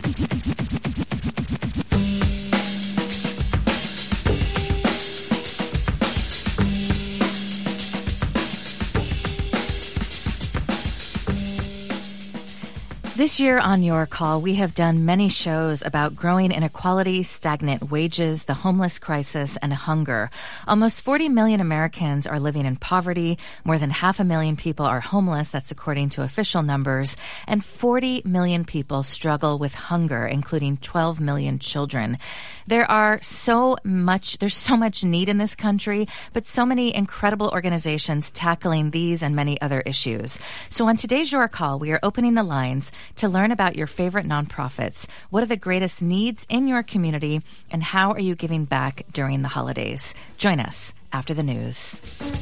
This year on Your Call, we have done many shows about growing inequality, stagnant wages, the homeless crisis, and hunger. Almost 40 million Americans are living in poverty. More than 500,000 people are homeless, that's according to official numbers. And 40 million people struggle with hunger, including 12 million children. There's so much need in this country, but so many incredible organizations tackling these and many other issues. So on today's Your Call, we are opening the lines to learn about your favorite nonprofits. What are the greatest needs in your community, and how are you giving back during the holidays? Join us after the news.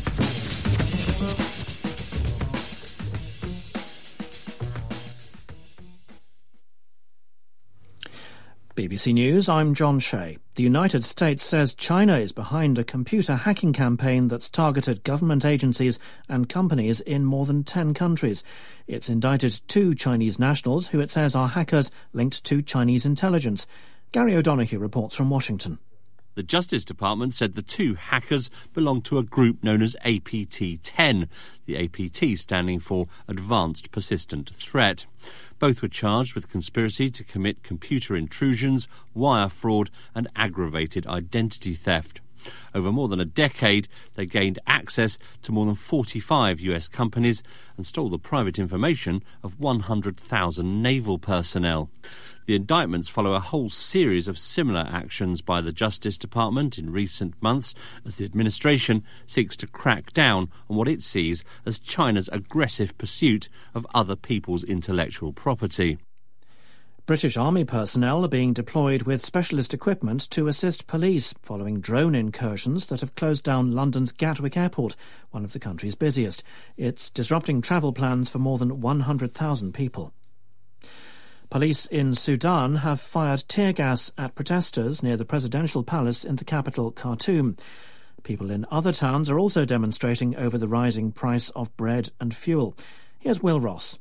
BBC News, I'm John Shea. The United States says China is behind a computer hacking campaign that's targeted government agencies and companies in more than 10 countries. It's indicted 2 Chinese nationals who it says are hackers linked to Chinese intelligence. Gary O'Donoghue reports from Washington. The Justice Department said the 2 hackers belong to a group known as APT-10, the APT standing for Advanced Persistent Threat. Both were charged with conspiracy to commit computer intrusions, wire fraud and aggravated identity theft. Over more than a decade, they gained access to more than 45 US companies and stole the private information of 100,000 naval personnel. The indictments follow a whole series of similar actions by the Justice Department in recent months as the administration seeks to crack down on what it sees as China's aggressive pursuit of other people's intellectual property. British Army personnel are being deployed with specialist equipment to assist police following drone incursions that have closed down London's Gatwick Airport, one of the country's busiest. It's disrupting travel plans for more than 100,000 people. Police in Sudan have fired tear gas at protesters near the presidential palace in the capital, Khartoum. People in other towns are also demonstrating over the rising price of bread and fuel. Here's Will Ross.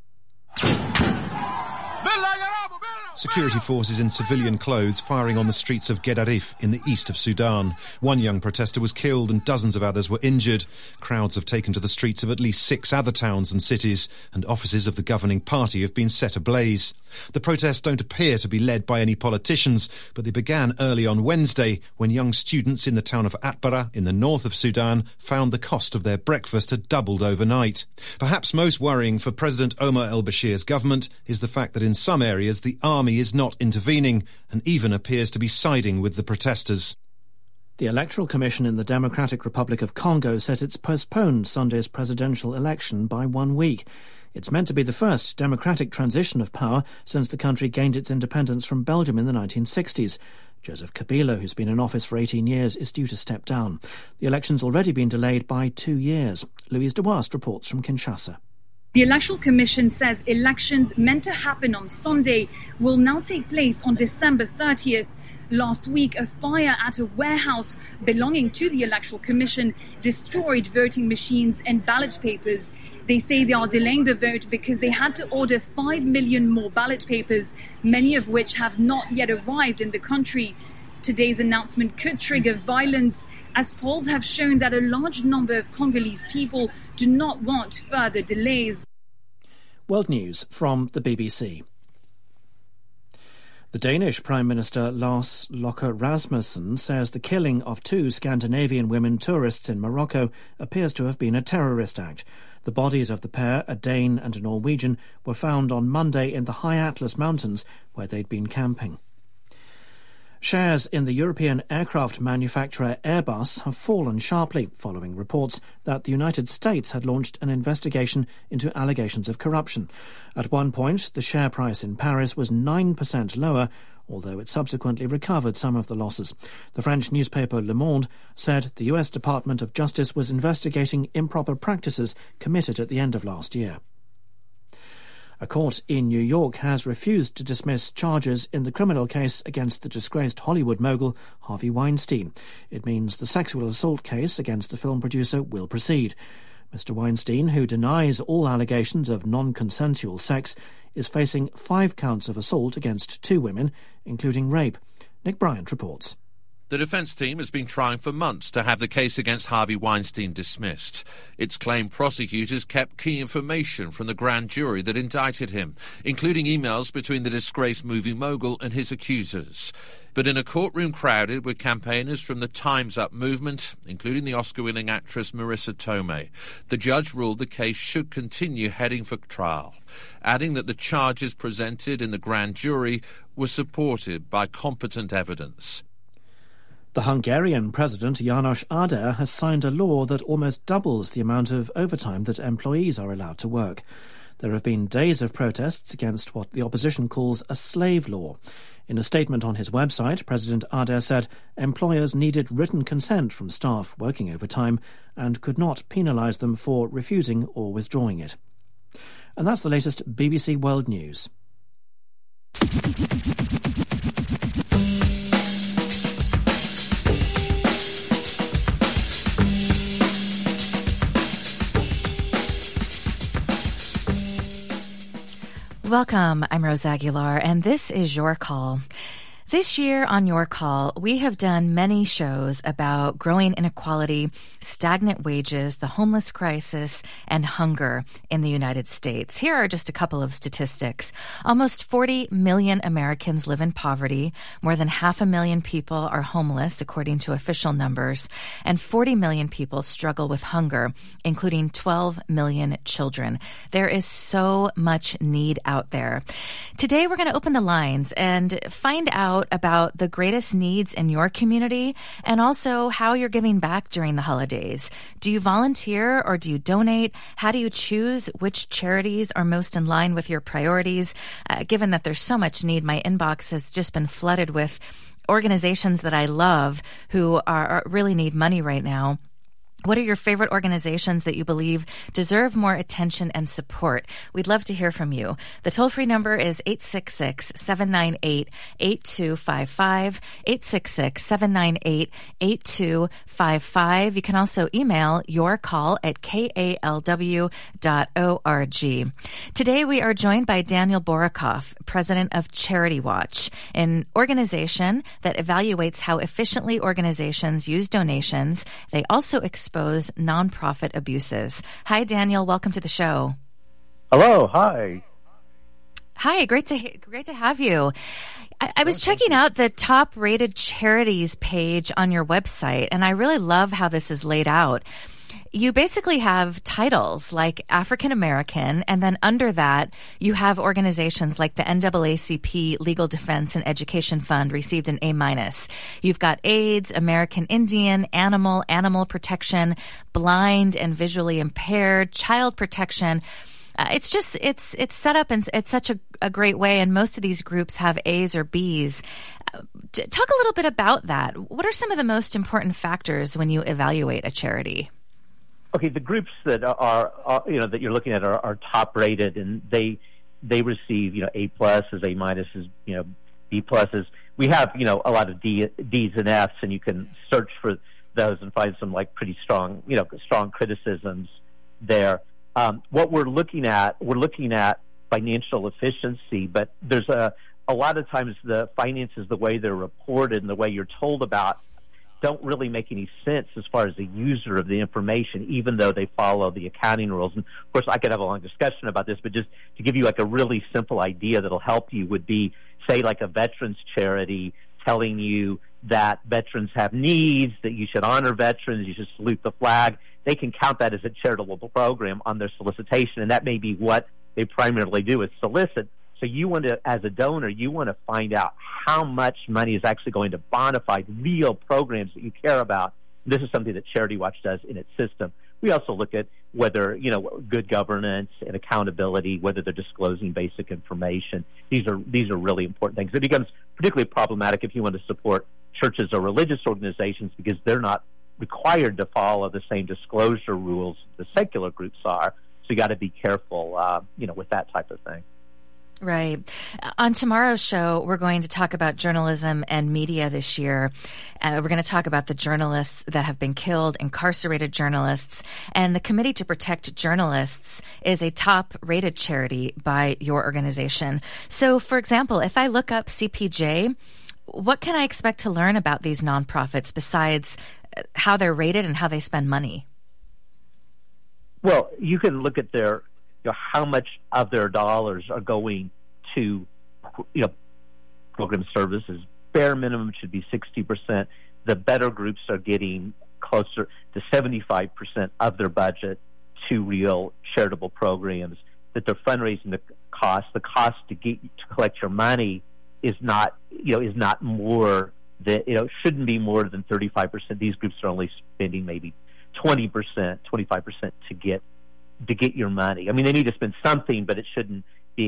Security forces in civilian clothes firing on the streets of Gedarif in the east of Sudan. One young protester was killed and dozens of others were injured. Crowds have taken to the streets of at least 6 other towns and cities, and offices of the governing party have been set ablaze. The protests don't appear to be led by any politicians, but they began early on Wednesday when young students in the town of Atbara in the north of Sudan found the cost of their breakfast had doubled overnight. Perhaps most worrying for President Omar al-Bashir's government is the fact that in some areas the army is not intervening and even appears to be siding with the protesters. The Electoral Commission in the Democratic Republic of Congo says it's postponed Sunday's presidential election by 1 week. It's meant to be the first democratic transition of power since the country gained its independence from Belgium in the 1960s. Joseph Kabila, who's been in office for 18 years, is due to step down. The election's already been delayed by 2 years. Louise de Wast reports from Kinshasa. The Electoral Commission says elections meant to happen on Sunday will now take place on December 30th. Last week, a fire at a warehouse belonging to the Electoral Commission destroyed voting machines and ballot papers. They say they are delaying the vote because they had to order 5 million more ballot papers, many of which have not yet arrived in the country. Today's announcement could trigger violence, as polls have shown that a large number of Congolese people do not want further delays. World News from the BBC. The Danish Prime Minister Lars Løkke Rasmussen says the killing of 2 Scandinavian women tourists in Morocco appears to have been a terrorist act. The bodies of the pair, a Dane and a Norwegian, were found on Monday in the High Atlas Mountains, where they'd been camping. Shares in the European aircraft manufacturer Airbus have fallen sharply following reports that the United States had launched an investigation into allegations of corruption. At one point, the share price in Paris was 9% lower, although it subsequently recovered some of the losses. The French newspaper Le Monde said the US Department of Justice was investigating improper practices committed at the end of last year. A court in New York has refused to dismiss charges in the criminal case against the disgraced Hollywood mogul Harvey Weinstein. It means the sexual assault case against the film producer will proceed. Mr. Weinstein, who denies all allegations of non-consensual sex, is facing 5 counts of assault against 2 women, including rape. Nick Bryant reports. The defence team has been trying for months to have the case against Harvey Weinstein dismissed. It's claimed prosecutors kept key information from the grand jury that indicted him, including emails between the disgraced movie mogul and his accusers. But in a courtroom crowded with campaigners from the Time's Up movement, including the Oscar-winning actress Marissa Tomei, the judge ruled the case should continue heading for trial, adding that the charges presented in the grand jury were supported by competent evidence. The Hungarian President János Áder has signed a law that almost doubles the amount of overtime that employees are allowed to work. There have been days of protests against what the opposition calls a slave law. In a statement on his website, President Áder said employers needed written consent from staff working overtime and could not penalise them for refusing or withdrawing it. And that's the latest BBC World News. Welcome, I'm Rose Aguilar, and this is Your Call. This year on Your Call, we have done many shows about growing inequality, stagnant wages, the homeless crisis, and hunger in the United States. Here are just a couple of statistics. Almost 40 million Americans live in poverty. More than 500,000 people are homeless, according to official numbers. And 40 million people struggle with hunger, including 12 million children. There is so much need out there. Today, we're going to open the lines and find out about the greatest needs in your community and also how you're giving back during the holidays. Do you volunteer or do you donate? How do you choose which charities are most in line with your priorities? Given that there's so much need, my inbox has just been flooded with organizations that I love who are really need money right now. What are your favorite organizations that you believe deserve more attention and support? We'd love to hear from you. The toll-free number is 866-798-8255, 866-798-8255. You can also email yourcall@kalw.org. Today we are joined by Daniel Borokoff, president of Charity Watch, an organization that evaluates how efficiently organizations use donations. They also expose nonprofit abuses. Hi, Daniel. Welcome to the show. Hello. Hi. Hi. Great to have you. I was checking out the top-rated charities page on your website, and I really love how this is laid out. You basically have titles like African American, and then under that, you have organizations like the NAACP Legal Defense and Education Fund received an A-. You've got AIDS, American Indian, animal protection, blind and visually impaired, child protection. It's set up in it's such a great way, and most of these groups have A's or B's. Talk a little bit about that. What are some of the most important factors when you evaluate a charity? Okay, the groups that are that you're looking at are top rated, and they receive A pluses, A minuses, B pluses. We have a lot of D's and F's, and you can search for those and find some pretty strong strong criticisms there. What we're looking at financial efficiency, but there's a lot of times the finances, the way they're reported and the way you're told about, don't really make any sense as far as the user of the information, even though they follow the accounting rules. And of course, I could have a long discussion about this, but just to give you a really simple idea that'll help you would be, say, a veterans charity telling you that veterans have needs, that you should honor veterans, you should salute the flag. They can count that as a charitable program on their solicitation, and that may be what they primarily do is solicit. So you want to, as a donor, you want to find out how much money is actually going to bona fide real programs that you care about. This is something that Charity Watch does in its system. We also look at whether, good governance and accountability, whether they're disclosing basic information. These are really important things. It becomes particularly problematic if you want to support churches or religious organizations because they're not required to follow the same disclosure rules the secular groups are. So you got to be careful, with that type of thing. Right. On tomorrow's show, we're going to talk about journalism and media this year. We're going to talk about the journalists that have been killed, incarcerated journalists. And the Committee to Protect Journalists is a top-rated charity by your organization. So, for example, if I look up CPJ, what can I expect to learn about these nonprofits besides how they're rated and how they spend money? Well, you can look at their how much of their dollars are going to, program services. Bare minimum should be 60%. The better groups are getting closer to 75% of their budget to real charitable programs. That they're fundraising the cost to collect your money is not more than, shouldn't be more than 35%. These groups are only spending maybe 20%, 25% to get your money. I mean, they need to spend something, but it shouldn't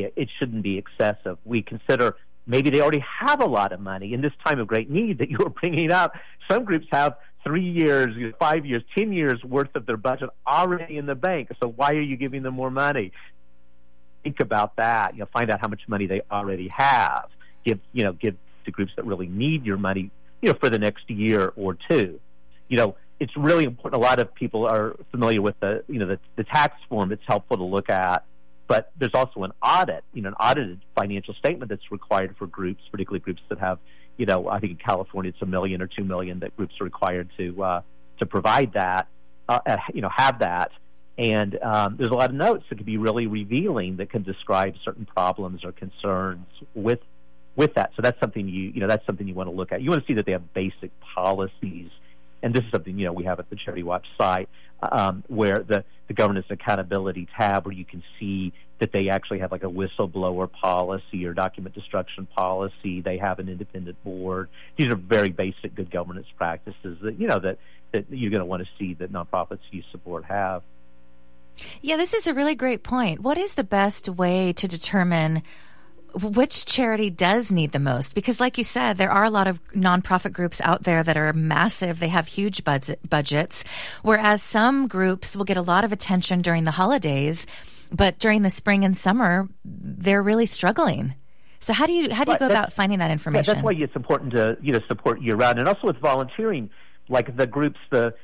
be excessive. We consider maybe they already have a lot of money in this time of great need that you were bringing up. Some groups have 3 years, 5 years, 10 years worth of their budget already in the bank. So why are you giving them more money? Think about that. Find out how much money they already have. Give to groups that really need your money, for the next year or two. It's really important. A lot of people are familiar with the tax form. It's helpful to look at, but there's also an audit, an audited financial statement that's required for groups, particularly groups that have, I think in California it's $1 million or $2 million that groups are required to provide that, have that. And there's a lot of notes that can be really revealing that can describe certain problems or concerns with that. So that's something you want to look at. You want to see that they have basic policies. And this is something, we have at the Charity Watch site, where the governance and accountability tab, where you can see that they actually have like a whistleblower policy or document destruction policy. They have an independent board. These are very basic good governance practices that you're going to want to see that nonprofits you support have. Yeah, this is a really great point. What is the best way to determine which charity does need the most? Because like you said, there are a lot of nonprofit groups out there that are massive. They have huge budgets, whereas some groups will get a lot of attention during the holidays, but during the spring and summer, they're really struggling. So how do you go about finding that information? Yeah, that's why it's important to support year round, and also with volunteering, like the groups, the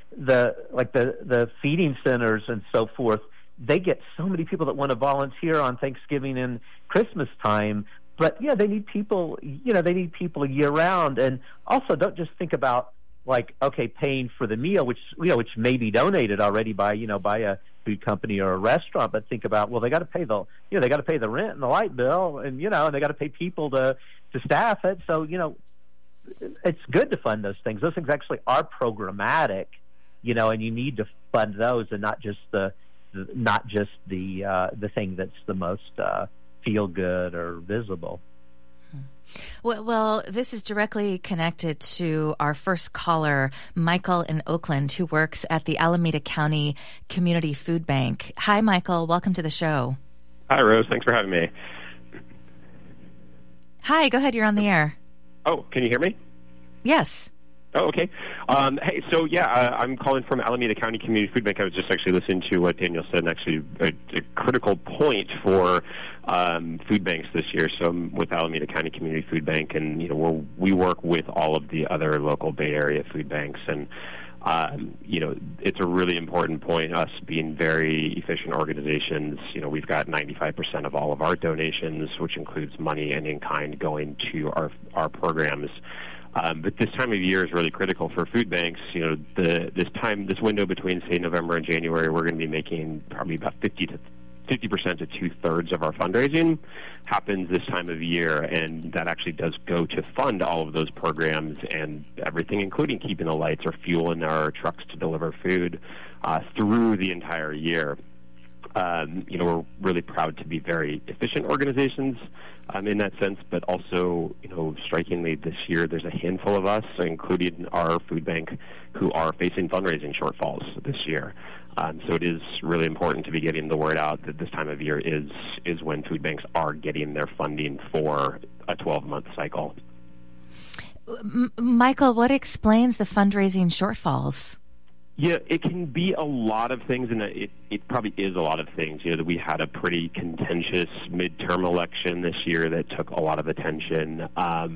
feeding centers and so forth. They get so many people that want to volunteer on Thanksgiving and Christmas time, but they need people. They need people year round, and also don't just think about paying for the meal, which may be donated already by a food company or a restaurant, but think about they got to pay the rent and the light bill, and they got to pay people to staff it. So it's good to fund those things. Those things actually are programmatic, and you need to fund those, and not just the thing that's the most feel good or visible. Well, this is directly connected to our first caller, Michael in Oakland, who works at the Alameda County Community Food Bank. Hi, Michael. Welcome to the show. Hi, Rose. Thanks for having me. Hi. Go ahead. You're on the air. Oh, can you hear me? Yes. Oh, okay. Hey, so I'm calling from Alameda County Community Food Bank. I was just actually listening to what Daniel said, and actually a critical point for food banks this year. So I'm with Alameda County Community Food Bank, and we work with all of the other local Bay Area food banks, and it's a really important point. Us being very efficient organizations, we've got 95% of all of our donations, which includes money and in kind, going to our programs. But this time of year is really critical for food banks. This window between, say, November and January, we're going to be making probably about 50% to two-thirds of our fundraising happens this time of year, and that actually does go to fund all of those programs and everything, including keeping the lights or fuel in our trucks to deliver food through the entire year. We're really proud to be very efficient organizations in that sense, but also, strikingly this year, there's a handful of us, including our food bank, who are facing fundraising shortfalls this year. So it is really important to be getting the word out that this time of year is when food banks are getting their funding for a 12-month cycle. Michael, what explains the fundraising shortfalls? Yeah, it can be a lot of things, and it probably is a lot of things. That we had a pretty contentious midterm election this year that took a lot of attention.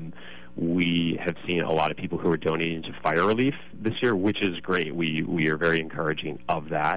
We have seen a lot of people who are donating to fire relief this year, which is great. We are very encouraging of that.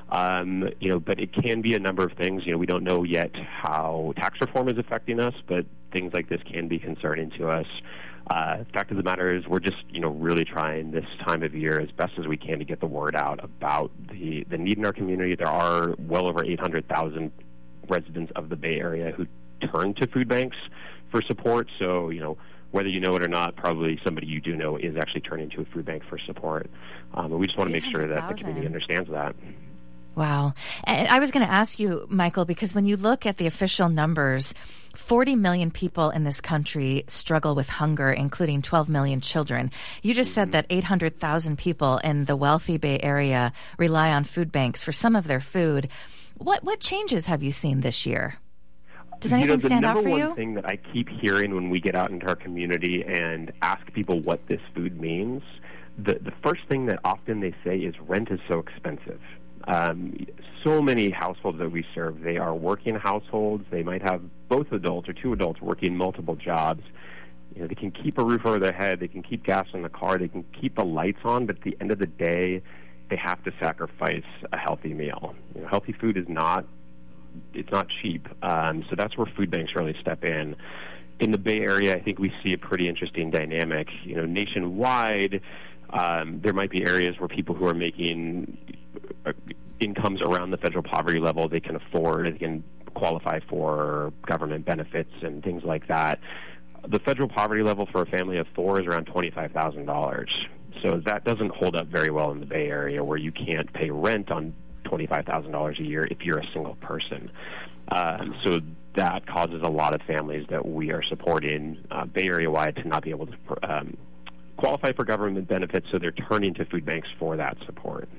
But it can be a number of things. We don't know yet how tax reform is affecting us, but things like this can be concerning to us. Fact of the matter is, we're just really trying this time of year as best as we can to get the word out about the need in our community. There are well over 800,000 residents of the Bay Area who turn to food banks for support. So whether you know it or not, probably somebody you do know is actually turning to a food bank for support. But we just want to make sure that the community understands that. Wow. And I was going to ask you, Michael, because when you look at the official numbers, 40 million people in this country struggle with hunger, including 12 million children. You just said that 800,000 people in the wealthy Bay Area rely on food banks for some of their food. What changes have you seen this year? Does anything stand out for you? The number one thing that I keep hearing when we get out into our community and ask people what this food means, the first thing that often they say is rent is so expensive. So many households that we serve, they are working households. They might have both adults or two adults working multiple jobs. They can keep a roof over their head. They can keep gas in the car. They can keep the lights on. But at the end of the day, they have to sacrifice a healthy meal. Healthy food is not cheap. So that's where food banks really step in. In the Bay Area, I think we see a pretty interesting dynamic. Nationwide, there might be areas where people who are making incomes around the federal poverty level, they can qualify for government benefits and things like that. The federal poverty level for a family of four is around $25,000. So that doesn't hold up very well in the Bay Area, where you can't pay rent on $25,000 a year if you're a single person. So that causes a lot of families that we are supporting Bay Area-wide to not be able to qualify for government benefits, so they're turning to food banks for that support.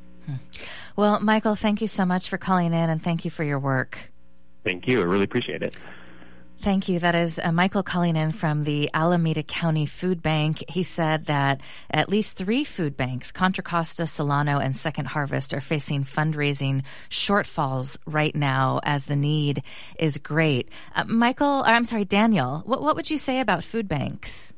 Well, Michael, thank you so much for calling in, and thank you for your work. Thank you. I really appreciate it. Thank you. That is Michael calling in from the Alameda County Food Bank. He said that at least 3 food banks, Contra Costa, Solano, and Second Harvest, are facing fundraising shortfalls right now as the need is great. Daniel, what would you say about food banks?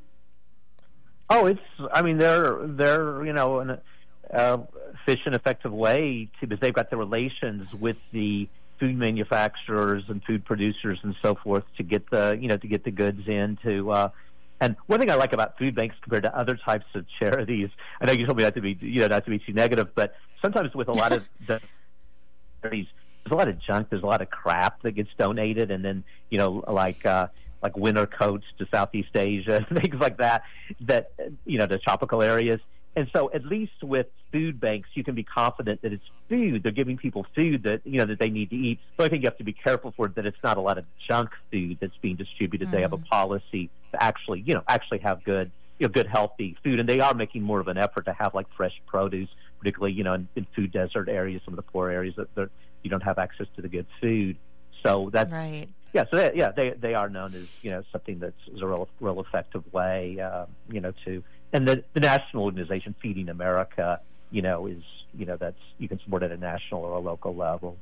Oh, they're an efficient, effective way because they've got the relations with the food manufacturers and food producers and so forth to get the goods into. And one thing I like about food banks compared to other types of charities, I know you told me not to be too negative, but sometimes with a lot of charities, there's a lot of junk, there's a lot of crap that gets donated, and then like winter coats to Southeast Asia, things like that, to tropical areas. And so at least with food banks, you can be confident that it's food. They're giving people food that they need to eat. So I think you have to be careful for it, that it's not a lot of junk food that's being distributed. They have a policy to actually have good, healthy food. And they are making more of an effort to have like fresh produce, particularly, in food desert areas, some of the poor areas that you don't have access to the good food. So that's right. Yeah, so they are known as something that's a real effective way to, and the national organization Feeding America is that's, you can support at a national or a local level.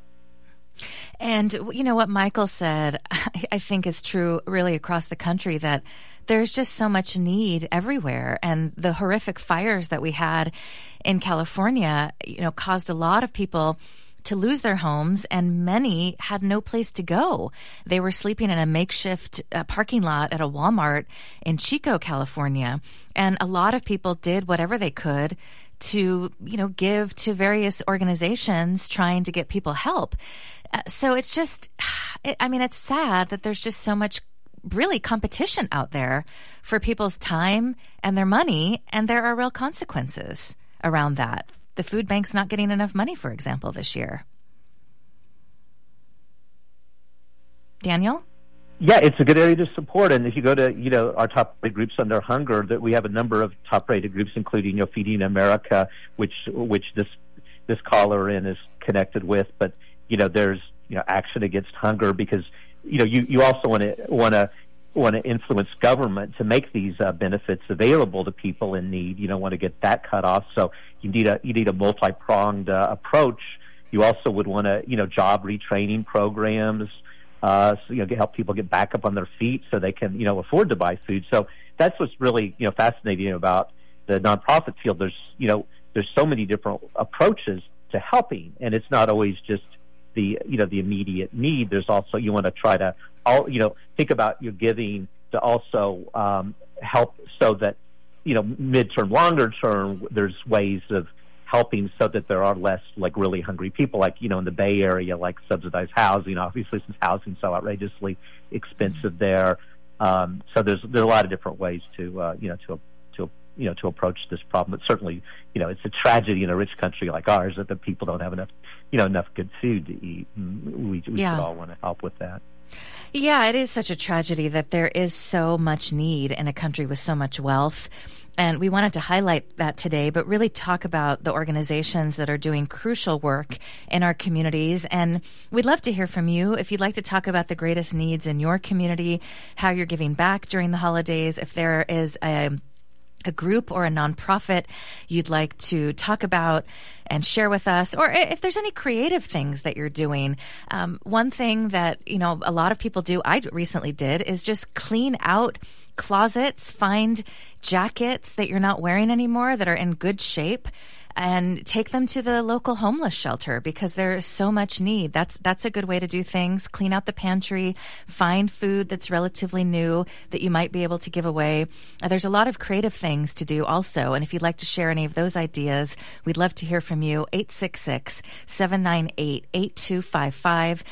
And what Michael said, I think is true really across the country, that there's just so much need everywhere, and the horrific fires that we had in California caused a lot of people to lose their homes, and many had no place to go. They were sleeping in a makeshift parking lot at a Walmart in Chico, California. And a lot of people did whatever they could to, give to various organizations trying to get people help. So it's just, it's sad that there's just so much really competition out there for people's time and their money, and there are real consequences around that. The food bank's not getting enough money, for example, this year. Daniel? Yeah, it's a good area to support. And if you go to, our top-rated groups under hunger, that we have a number of top-rated groups, including, Feeding America, which this caller in is connected with. But, there's, Action Against Hunger, because, you also want to want to influence government to make these benefits available to people in need. You don't want to get that cut off. So you need a multi-pronged approach. You also would want to, job retraining programs, help people get back up on their feet so they can, afford to buy food. So that's what's really, fascinating about the nonprofit field. There's so many different approaches to helping, and it's not always just the immediate need. There's also, you want to try to think about your giving to also help so that midterm, longer term, there's ways of helping so that there are less like really hungry people, like in the Bay Area, like subsidized housing. Obviously, since housing's so outrageously expensive there, so there's a lot of different ways to approach this problem. But certainly, it's a tragedy in a rich country like ours that the people don't have enough good food to eat. We should all want to help with that. Yeah, it is such a tragedy that there is so much need in a country with so much wealth. And we wanted to highlight that today, but really talk about the organizations that are doing crucial work in our communities. And we'd love to hear from you. If you'd like to talk about the greatest needs in your community, how you're giving back during the holidays, if there is a group or a nonprofit you'd like to talk about and share with us, or if there's any creative things that you're doing. One thing that, a lot of people do, I recently did, is just clean out closets, find jackets that you're not wearing anymore that are in good shape, and take them to the local homeless shelter because there's so much need. That's a good way to do things. Clean out the pantry, find food that's relatively new that you might be able to give away. There's a lot of creative things to do also. And if you'd like to share any of those ideas, we'd love to hear from you. 866-798-8255,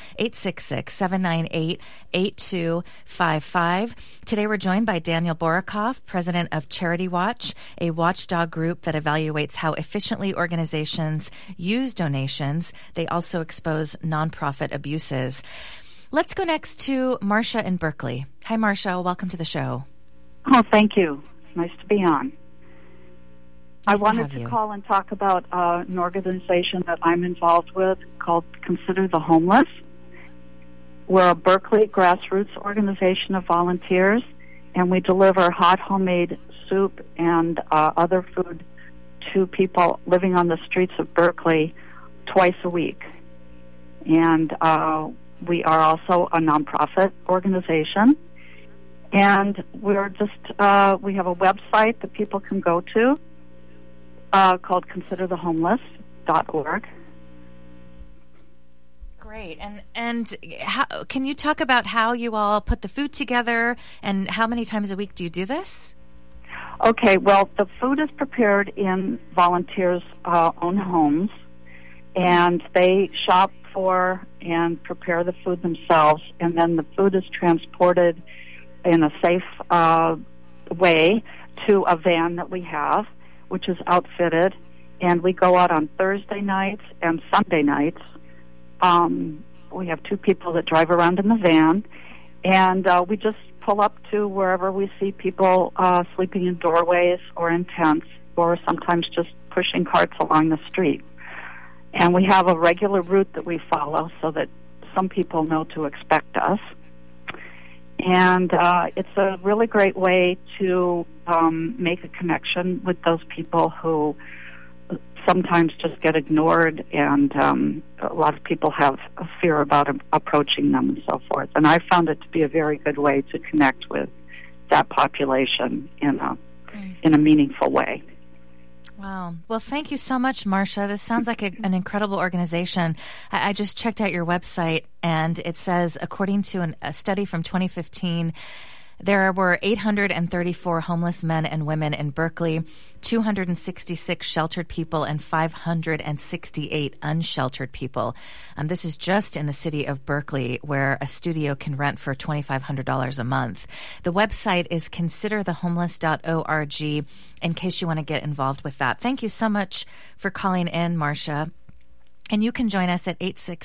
866-798-8255. Today we're joined by Daniel Borokoff, president of Charity Watch, a watchdog group that evaluates how efficiently organizations use donations. They also expose nonprofit abuses. Let's go next to Marcia in Berkeley. Hi, Marcia. Welcome to the show. Oh, thank you. Nice to be on. I wanted to call and talk about an organization that I'm involved with called Consider the Homeless. We're a Berkeley grassroots organization of volunteers, and we deliver hot homemade soup and other food to people living on the streets of Berkeley twice a week. And we are also a nonprofit organization. And we're just, we have a website that people can go to called considerthehomeless.org. Great. And how, can you talk about how you all put the food together and how many times a week do you do this? Okay, well, the food is prepared in volunteers' own homes, and they shop for and prepare the food themselves, and then the food is transported in a safe way to a van that we have, which is outfitted, and we go out on Thursday nights and Sunday nights. We have two people that drive around in the van, and we just pull up to wherever we see people sleeping in doorways or in tents, or sometimes just pushing carts along the street. And we have a regular route that we follow so that some people know to expect us. And it's a really great way to make a connection with those people who sometimes just get ignored, and a lot of people have a fear about approaching them and so forth. And I found it to be a very good way to connect with that population in a meaningful way. Wow. Well, thank you so much, Marcia. This sounds like an incredible organization. I just checked out your website, and it says, according to a study from 2015, there were 834 homeless men and women in Berkeley, 266 sheltered people, and 568 unsheltered people. This is just in the city of Berkeley, where a studio can rent for $2,500 a month. The website is considerthehomeless.org in case you want to get involved with that. Thank you so much for calling in, Marcia. And you can join us at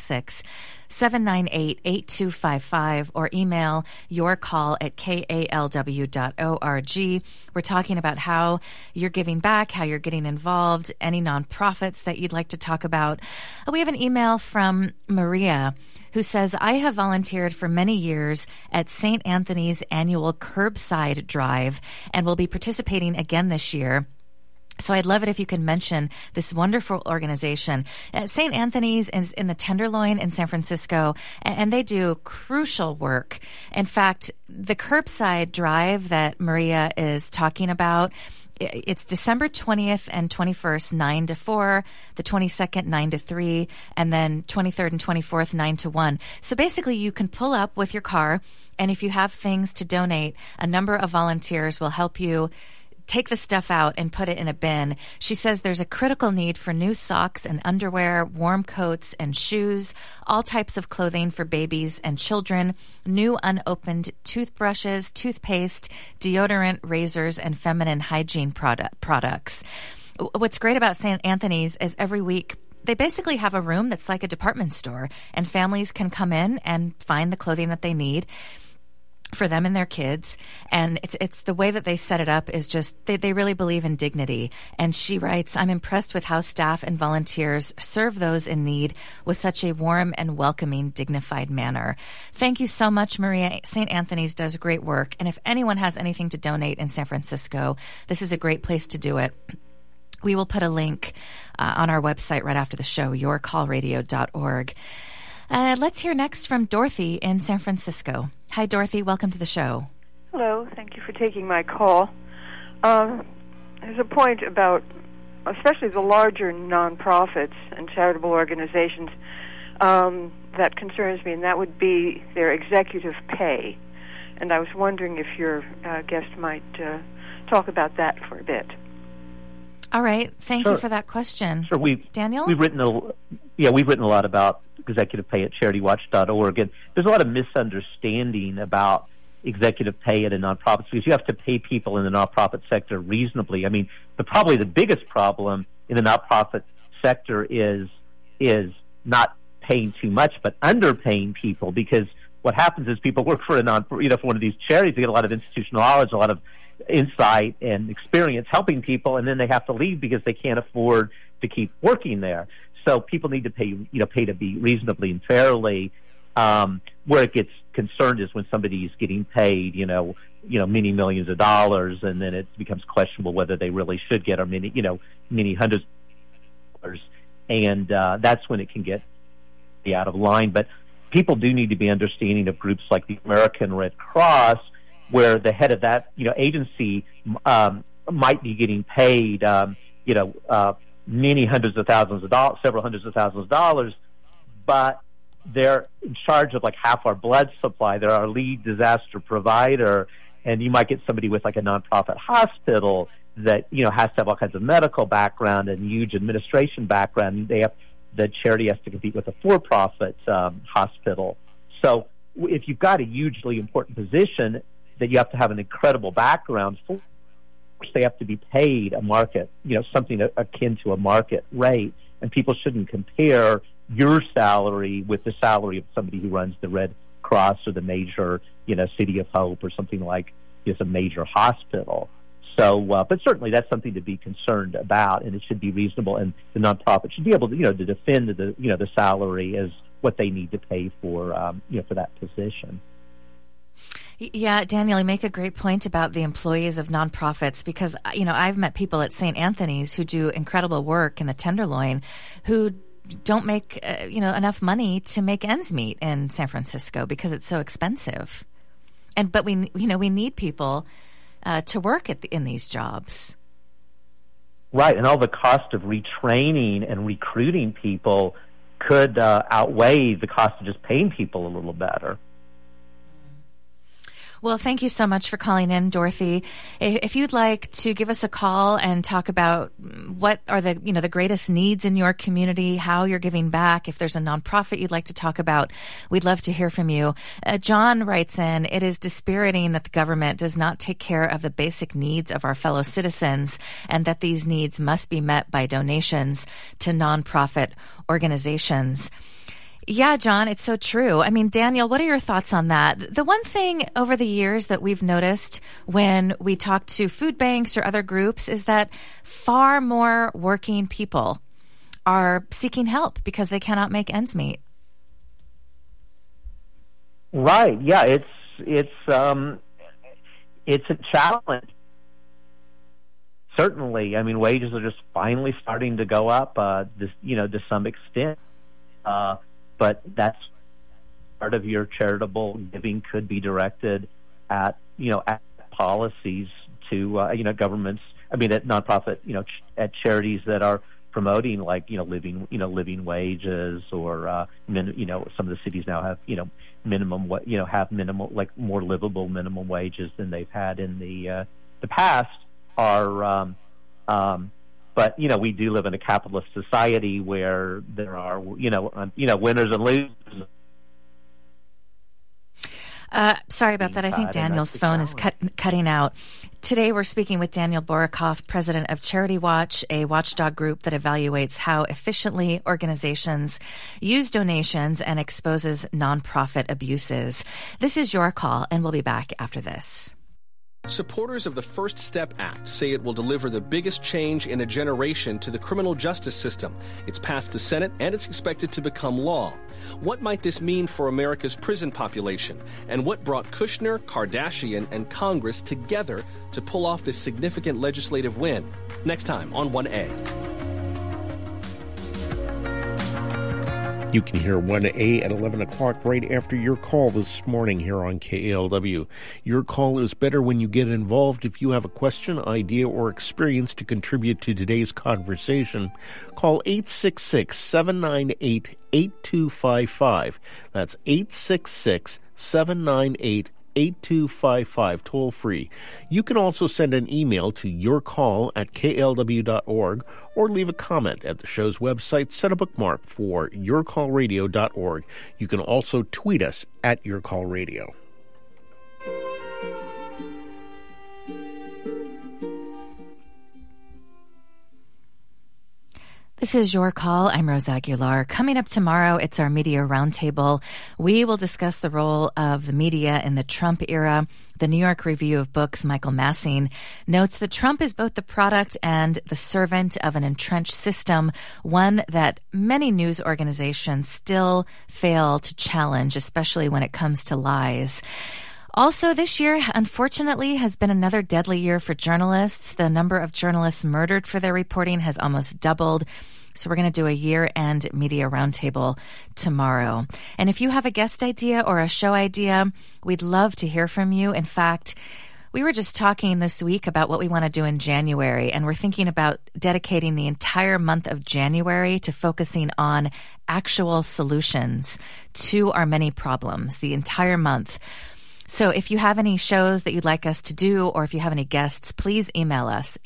866-798-8255 or email your call at kalw.org. We're talking about how you're giving back, how you're getting involved, any nonprofits that you'd like to talk about. We have an email from Maria who says, I have volunteered for many years at St. Anthony's annual Curbside Drive and will be participating again this year. So I'd love it if you could mention this wonderful organization. St. Anthony's is in the Tenderloin in San Francisco, and they do crucial work. In fact, the Curbside Drive that Maria is talking about, it's December 20th and 21st, 9 to 4, the 22nd, 9 to 3, and then 23rd and 24th, 9 to 1. So basically, you can pull up with your car, and if you have things to donate, a number of volunteers will help you take the stuff out and put it in a bin. She says there's a critical need for new socks and underwear, warm coats and shoes, all types of clothing for babies and children, new unopened toothbrushes, toothpaste, deodorant, razors, and feminine hygiene products. What's great about St. Anthony's is every week they basically have a room that's like a department store, and families can come in and find the clothing that they need for them and their kids. And it's the way that they set it up is just, they really believe in dignity. And she writes, I'm impressed with how staff and volunteers serve those in need with such a warm and welcoming, dignified manner. Thank you so much, Maria. St. Anthony's does great work. And if anyone has anything to donate in San Francisco, this is a great place to do it. We will put a link on our website right after the show, yourcallradio.org. Let's hear next from Dorothy in San Francisco. Hi, Dorothy. Welcome to the show. Hello. Thank you for taking my call. There's a point about, especially the larger nonprofits and charitable organizations, that concerns me, and that would be their executive pay. And I was wondering if your guest might talk about that for a bit. All right. Thank you for that question. Sure. Daniel? We've written a lot about executive pay at CharityWatch.org, and there's a lot of misunderstanding about executive pay at a nonprofit because you have to pay people in the nonprofit sector reasonably. I mean, probably the biggest problem in the nonprofit sector is not paying too much, but underpaying people, because what happens is people work for for one of these charities. They get a lot of institutional knowledge, a lot of insight and experience helping people, and then they have to leave because they can't afford to keep working there. So people need to pay to be reasonably and fairly. Where it gets concerned is when somebody is getting paid, many millions of dollars, and then it becomes questionable whether they really should get or many hundreds of dollars, and that's when it can get out of line. But people do need to be understanding of groups like the American Red Cross, where the head of that agency might be getting paid many hundreds of thousands of dollars, several hundreds of thousands of dollars, but they're in charge of like half our blood supply. They're our lead disaster provider, and you might get somebody with like a nonprofit hospital that has to have all kinds of medical background and huge administration background. The charity has to compete with a for-profit hospital. So if you've got a hugely important position that you have to have an incredible background for, they have to be paid a market, something akin to a market rate, and people shouldn't compare your salary with the salary of somebody who runs the Red Cross or the major, City of Hope or something like a major hospital. So, but certainly that's something to be concerned about, and it should be reasonable, and the nonprofit should be able to, to defend the salary as what they need to pay for, for that position. Yeah, Daniel, you make a great point about the employees of nonprofits, because, I've met people at St. Anthony's who do incredible work in the Tenderloin who don't make, enough money to make ends meet in San Francisco because it's so expensive. But we need people to work in these jobs. Right, and all the cost of retraining and recruiting people could outweigh the cost of just paying people a little better. Well, thank you so much for calling in, Dorothy. If you'd like to give us a call and talk about what are the greatest needs in your community, how you're giving back, if there's a nonprofit you'd like to talk about, we'd love to hear from you. John writes in, it is dispiriting that the government does not take care of the basic needs of our fellow citizens and that these needs must be met by donations to nonprofit organizations. Yeah, John, it's so true. I mean, Daniel, what are your thoughts on that? The one thing over the years that we've noticed when we talk to food banks or other groups is that far more working people are seeking help because they cannot make ends meet. Right. Yeah, it's a challenge. Certainly. I mean, wages are just finally starting to go up, to some extent. But that's part of your charitable giving could be directed at policies to, governments. I mean, at nonprofit, at charities that are promoting living wages, or some of the cities now have more livable minimum wages than they've had in the past. But we do live in a capitalist society where there are winners and losers. Sorry about that. I think Daniel's phone is cutting out. Today we're speaking with Daniel Borokoff, president of Charity Watch, a watchdog group that evaluates how efficiently organizations use donations and exposes nonprofit abuses. This is Your Call, and we'll be back after this. Supporters of the First Step Act say it will deliver the biggest change in a generation to the criminal justice system. It's passed the Senate and it's expected to become law. What might this mean for America's prison population? And what brought Kushner, Kardashian, and Congress together to pull off this significant legislative win? Next time on 1A. You can hear 1A at 11 o'clock right after Your Call this morning here on KALW. Your Call is better when you get involved. If you have a question, idea, or experience to contribute to today's conversation, call 866-798-8255. That's 866-798-8255. 8255, toll free. You can also send an email to yourcall@klw.org or leave a comment at the show's website. Set a bookmark for yourcallradio.org. You can also tweet us at yourcallradio. This is Your Call. I'm Rose Aguilar. Coming up tomorrow, it's our Media Roundtable. We will discuss the role of the media in the Trump era. The New York Review of Books, Michael Massing, notes that Trump is both the product and the servant of an entrenched system, one that many news organizations still fail to challenge, especially when it comes to lies. Also, this year, unfortunately, has been another deadly year for journalists. The number of journalists murdered for their reporting has almost doubled. So we're going to do a year-end media roundtable tomorrow. And if you have a guest idea or a show idea, we'd love to hear from you. In fact, we were just talking this week about what we want to do in January, and we're thinking about dedicating the entire month of January to focusing on actual solutions to our many problems, the entire month. So if you have any shows that you'd like us to do, or if you have any guests, please email us,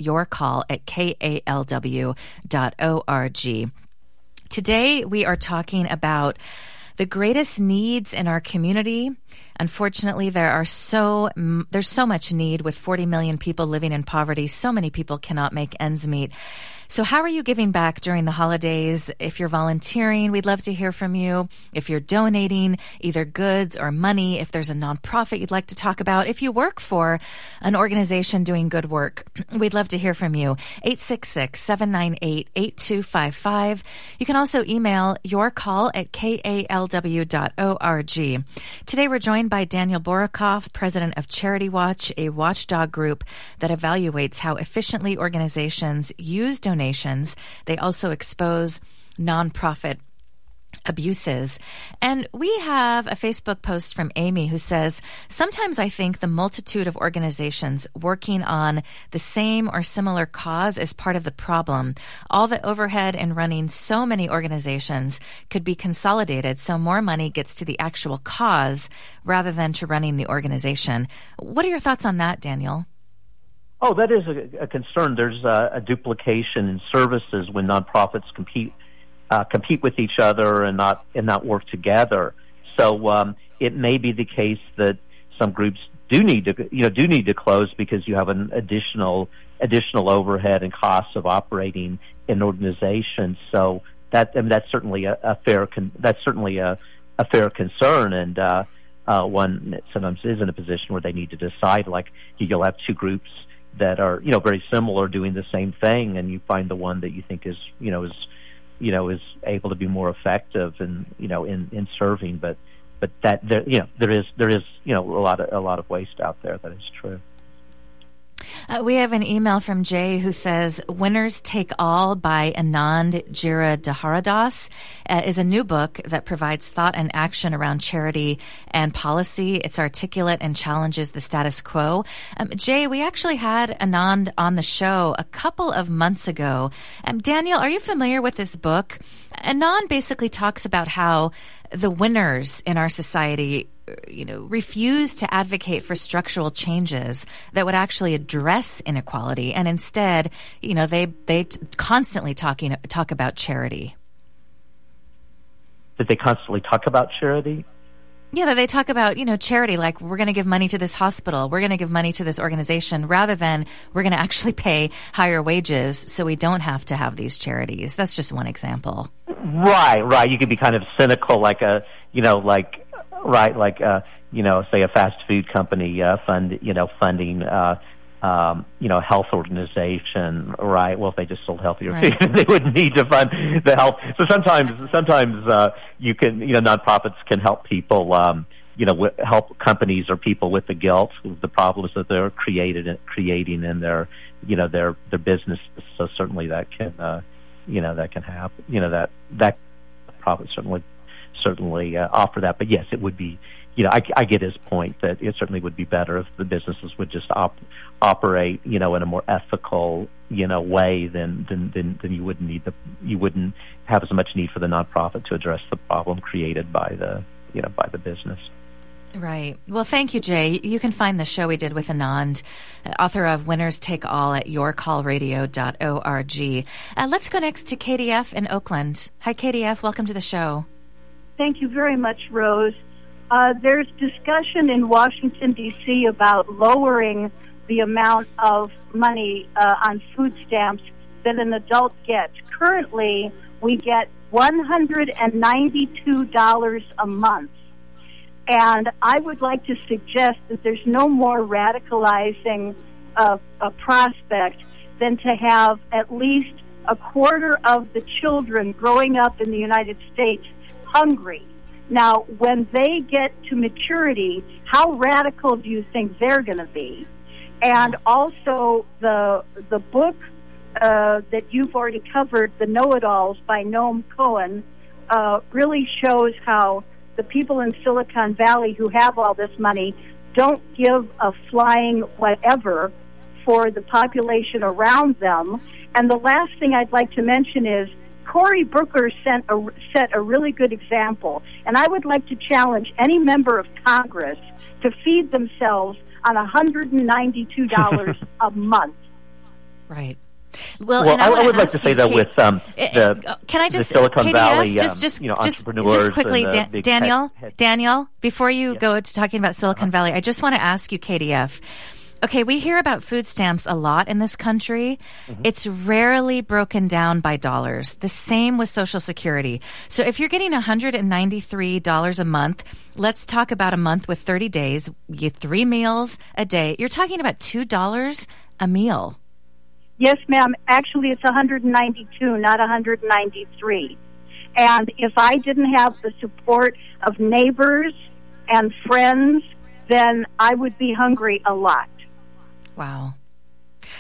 yourcall@kalw.org. Today, we are talking about the greatest needs in our community. Unfortunately, there's so much need with 40 million people living in poverty. So many people cannot make ends meet. So how are you giving back during the holidays? If you're volunteering, we'd love to hear from you. If you're donating either goods or money, if there's a nonprofit you'd like to talk about, if you work for an organization doing good work, we'd love to hear from you. 866-798-8255. You can also email yourcall@kalw.org. Today we're joined by Daniel Borokoff, president of Charity Watch, a watchdog group that evaluates how efficiently organizations use donations. They also expose nonprofit abuses. And we have a Facebook post from Amy who says, sometimes I think the multitude of organizations working on the same or similar cause is part of the problem. All the overhead in running so many organizations could be consolidated so more money gets to the actual cause rather than to running the organization. What are your thoughts on that, Daniel? Oh, that is a concern. There's a duplication in services when nonprofits compete with each other and not work together. So it may be the case that some groups do need to close because you have an additional overhead and costs of operating an organization. So that's certainly a fair concern, and one sometimes is in a position where they need to decide. Like you'll have two groups that are very similar doing the same thing, and you find the one that you think is able to be more effective in serving, but that there is a lot of waste out there. That is true. We have an email from Jay who says, Winners Take All by Anand Giridharadas is a new book that provides thought and action around charity and policy. It's articulate and challenges the status quo. Jay, we actually had Anand on the show a couple of months ago. Daniel, are you familiar with this book? Anand basically talks about how the winners in our society refuse to advocate for structural changes that would actually address inequality, and instead, they constantly talk about charity. Did they constantly talk about charity? Yeah, they talk about, charity, like we're going to give money to this hospital, we're going to give money to this organization, rather than we're going to actually pay higher wages so we don't have to have these charities. That's just one example. Right. You could be kind of cynical, say a fast food company funding a health organization, right? Well, if they just sold healthier food, they wouldn't need to fund the health. So sometimes you can, nonprofits can help people, help companies or people with the guilt, with the problems that they're creating in their business. So certainly that can happen. That profit certainly offer that. But yes, it would be, I get his point that it certainly would be better if the businesses would just operate, in a more ethical, way than you wouldn't have as much need for the nonprofit to address the problem created by the business. Right. Well, thank you, Jay. You can find the show we did with Anand, author of Winners Take All, at yourcallradio.org. Let's go next to KDF in Oakland. Hi, KDF. Welcome to the show. Thank you very much, Rose. There's discussion in Washington, D.C. about lowering the amount of money on food stamps that an adult gets. Currently, we get $192 a month. And I would like to suggest that there's no more radicalizing a prospect than to have at least a quarter of the children growing up in the United States hungry. Now, when they get to maturity, how radical do you think they're going to be? And also, the book that you've already covered, The Know-It-Alls by Noam Cohen, really shows how the people in Silicon Valley who have all this money don't give a flying whatever for the population around them. And the last thing I'd like to mention is Cory Booker set a really good example, and I would like to challenge any member of Congress to feed themselves on $192 a month. Right. Well, I would like to say that with the Silicon KDF, Valley just entrepreneurs, quickly, and Daniel, before you go to talking about Silicon Valley, I just want to ask you, KDF. Okay, we hear about food stamps a lot in this country. Mm-hmm. It's rarely broken down by dollars. The same with Social Security. So if you're getting $193 a month, let's talk about a month with 30 days. You get 3 meals a day. You're talking about $2 a meal. Yes, ma'am. Actually, it's $192, not $193. And if I didn't have the support of neighbors and friends, then I would be hungry a lot. Wow.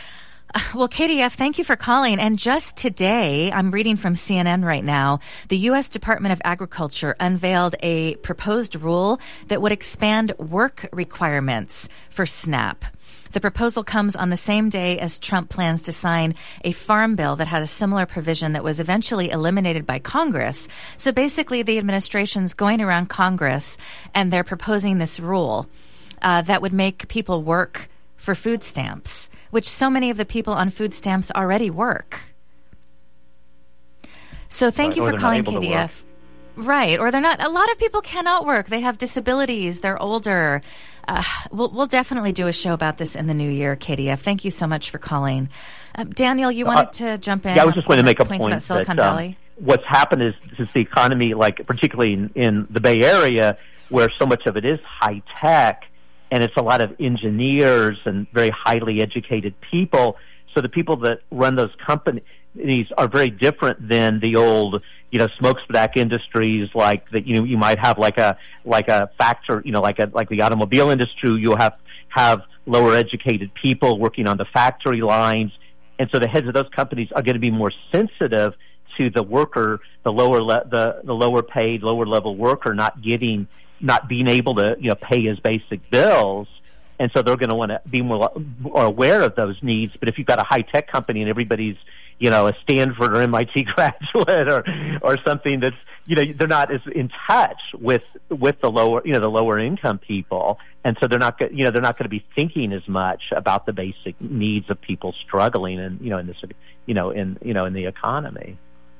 Well, KDF, thank you for calling. And just today, I'm reading from CNN right now, the U.S. Department of Agriculture unveiled a proposed rule that would expand work requirements for SNAP. The proposal comes on the same day as Trump plans to sign a farm bill that had a similar provision that was eventually eliminated by Congress. So basically, the administration's going around Congress and they're proposing this rule that would make people work for food stamps, which so many of the people on food stamps already work. So thank you for calling KDF. Right, or they're not. A lot of people cannot work. They have disabilities. They're older. We'll definitely do a show about this in the new year, KDF. Thank you so much for calling. Daniel, you wanted to jump in? Yeah, I was just going to make a point about Silicon that Valley. What's happened is the economy, like particularly in the Bay Area, where so much of it is high tech, and it's a lot of engineers and very highly educated people. So the people that run those companies are very different than the old, smokestack industries like that. You might have like a factory, like the automobile industry. You'll have lower educated people working on the factory lines, and so the heads of those companies are going to be more sensitive to the worker, the lower paid, lower level worker not being able to pay his basic bills, and so they're going to want to be more aware of those needs. But if you've got a high tech company and everybody's a Stanford or MIT graduate or something that's they're not as in touch with the lower income people, and so they're not going to be thinking as much about the basic needs of people struggling in this in the economy.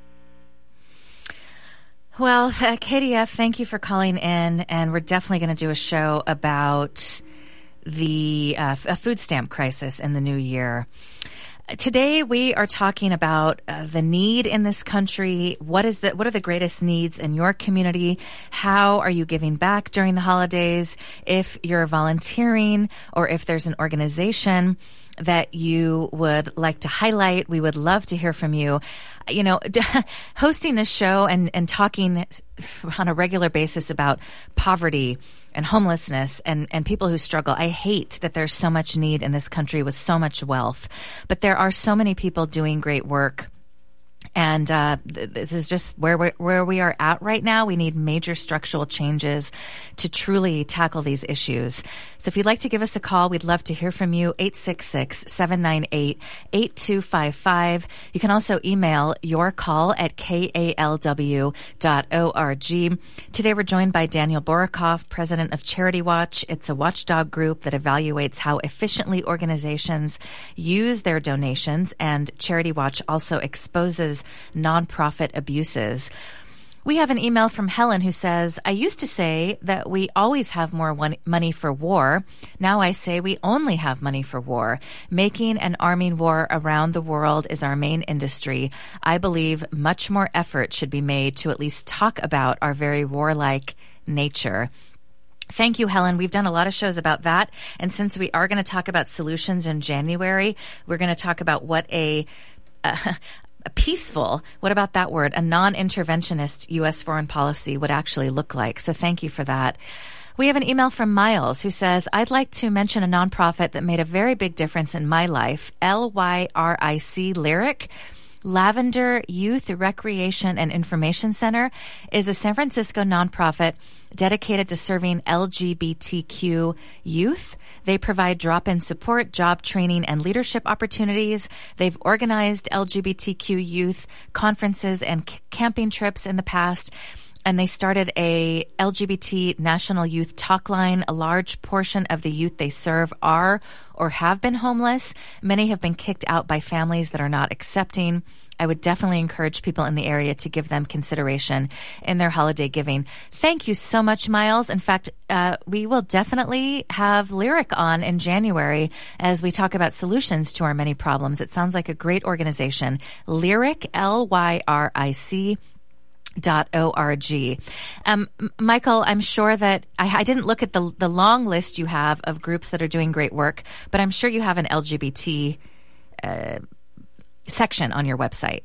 Well, KDF, thank you for calling in, and we're definitely going to do a show about the food stamp crisis in the new year. Today, we are talking about the need in this country. What are the greatest needs in your community? How are you giving back during the holidays? If you're volunteering or if there's an organization that you would like to highlight, we would love to hear from you. Hosting this show and talking on a regular basis about poverty and homelessness and people who struggle. I hate that there's so much need in this country with so much wealth, but there are so many people doing great work. And this is just where we are at right now. We need major structural changes to truly tackle these issues. So if you'd like to give us a call, we'd love to hear from you, 866-798-8255. You can also email your call at kalw.org. Today we're joined by Daniel Borokoff, president of Charity Watch. It's a watchdog group that evaluates how efficiently organizations use their donations, and Charity Watch also exposes nonprofit abuses. We have an email from Helen who says, I used to say that we always have more money for war. Now I say we only have money for war. Making and arming war around the world is our main industry. I believe much more effort should be made to at least talk about our very warlike nature. Thank you, Helen. We've done a lot of shows about that. And since we are going to talk about solutions in January, we're going to talk about what a peaceful, what about that word, a non-interventionist U.S. foreign policy would actually look like. So thank you for that. We have an email from Miles who says, I'd like to mention a nonprofit that made a very big difference in my life, LYRIC, Lyric. Lavender Youth Recreation and Information Center is a San Francisco nonprofit dedicated to serving LGBTQ youth. They provide drop-in support, job training, and leadership opportunities. They've organized LGBTQ youth conferences and camping trips in the past, and they started a LGBT National Youth Talk Line. A large portion of the youth they serve are or have been homeless. Many have been kicked out by families that are not accepting. I would definitely encourage people in the area to give them consideration in their holiday giving. Thank you so much, Miles. In fact, we will definitely have Lyric on in January as we talk about solutions to our many problems. It sounds like a great organization. Lyric, LYRIC. .org. Michael, I'm sure that I didn't look at the long list you have of groups that are doing great work, but I'm sure you have an LGBT section on your website.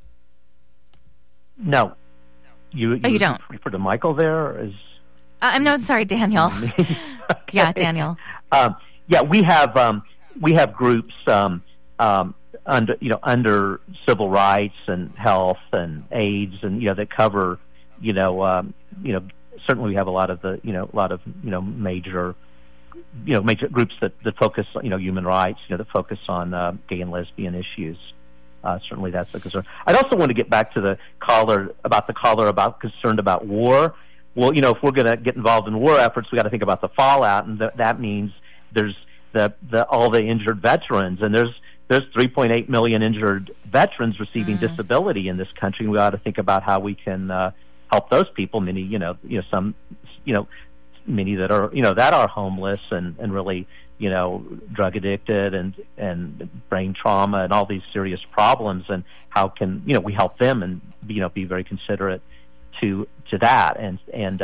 No. You don't? Refer to Michael there? I'm sorry, Daniel. Yeah, Daniel. We have groups under civil rights and health and AIDS, and that cover certainly we have a lot of major groups that focus human rights, that focus on gay and lesbian issues. Certainly that's a concern. I'd also want to get back to the caller about concerned about war. Well, if we're going to get involved in war efforts, we got to think about the fallout, and that means there's all the injured veterans, and there's 3.8 million injured veterans receiving disability in this country. We ought to think about how we can help those people. Many that are homeless and really drug addicted and brain trauma and all these serious problems, and how can we help them and be very considerate to that. And